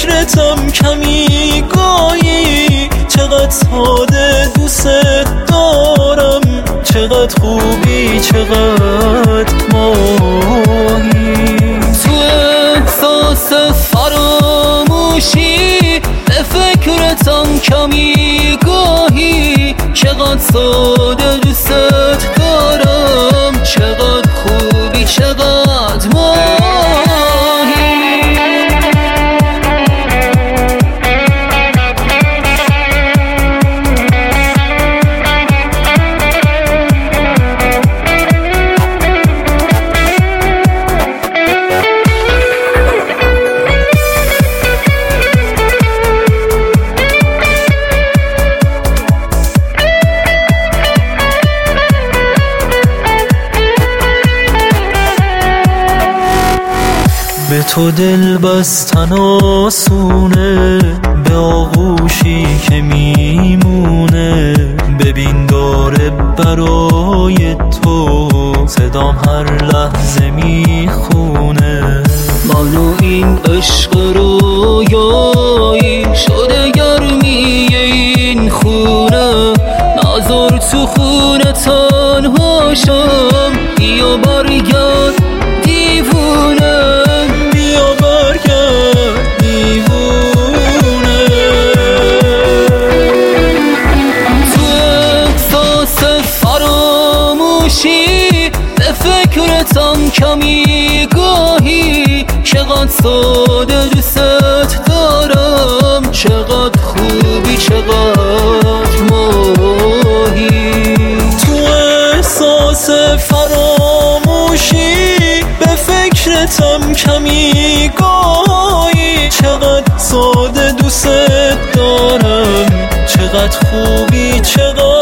فکرتم کمی گاهی، چقدر ساده دوست دارم، چقدر خوبی چقدر ماهی. تو احساس فراموشی به فکرتم کمی گاهی، چقدر ساده دوست دارم، چقدر خوبی چقدر ماهی. به تو دل بستن آسونه، به آغوشی که میمونه، ببین داره برای تو صدام هر لحظه میخونه. منو این عشق رویایی شده گرمی این خونه، نذار تو خونه تنها شم، بیا برگرد دیوونه، بیا برگرد دیوونه. تو احساس فراموشی به فکرتم کمی گاهی، چقدر ساده دوست دارم، چقدر خوبی چقدر ماهی. تو احساس فراموشی به فکرتم کمی گاهی، چقدر ساده دوست دارم، چقدر خوبی چقدر